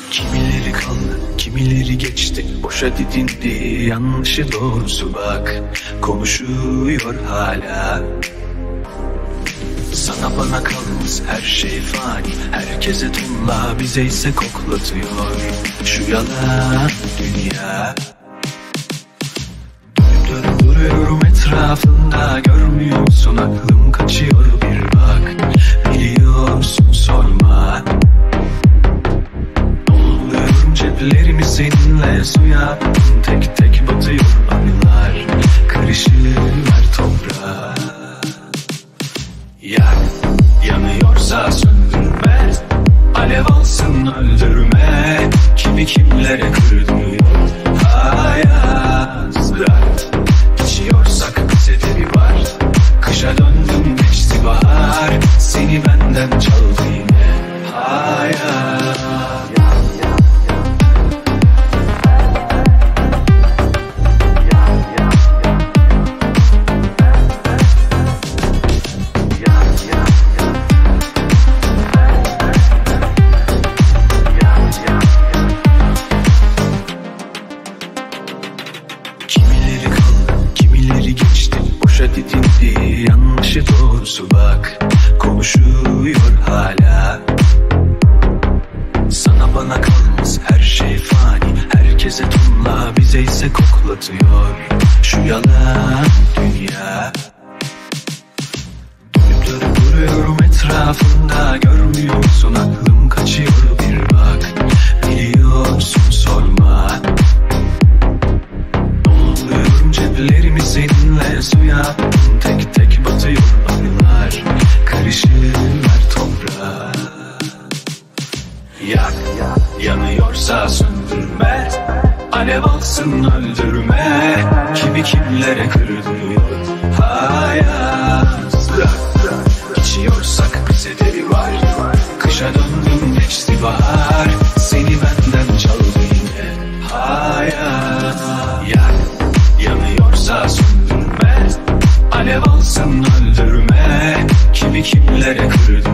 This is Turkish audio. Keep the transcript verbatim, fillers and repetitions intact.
Kimileri kaldı, kimileri geçti, boşa didindi, yanlışı doğrusu bak, konuşuyor hala. Sana bana kalmaz her şey fani, herkese tonla, bize ise koklatıyor şu yalan dünya. Dönüp dönüp duruyorum etrafında, görmüyor musun aklım kaçıyor bir bak, biliyorsun sorma. Doluyorum ceplerimi seninle, suya tek tek batıyor anılar, karışırlar toprağa. Yak, yanıyorsa söndürme, alev alsın öldürme, kimi kimlere kırdırıyor hayat. Bırak, içiyorsak bize de bir var, kışa döndüm geçti bahar, seni benden çaldı yine hayat. Kimileri kaldı, kimileri geçti, boşa didindi, yanlışı doğrusu bak, konuşuyor hala. Sana bana kalmaz her şey fani, herkese tonla, bize ise koklatıyor şu yalan dünya. Dönüp dönüp duruyorum etrafında, görmüyor musun aklım kaçıyor bir bak, biliyorsun sorma. Ceplerimi seninle, suya tek tek batıyor anılar, karışırlar toprağa. Yak, yanıyorsa söndürme, alev alsın öldürme, kimi kimlere kırdırıyor hayat. Bırak, içiyorsak bize de bir var, kışa döndüm geçti bahar, seni benden çaldı yine hayat. Yak, yanıyorsa söndürme, alev alsın öldürme, kimi kimlere kırdı